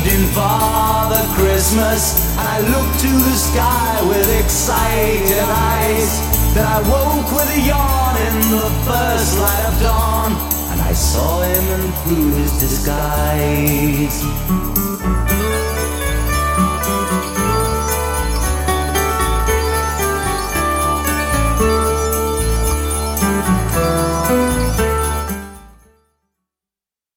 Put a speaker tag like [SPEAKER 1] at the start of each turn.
[SPEAKER 1] waiting for the Christmas, and I looked to the sky with excited eyes. Then I woke with a yawn in the first light of dawn, and I saw him in through his disguise.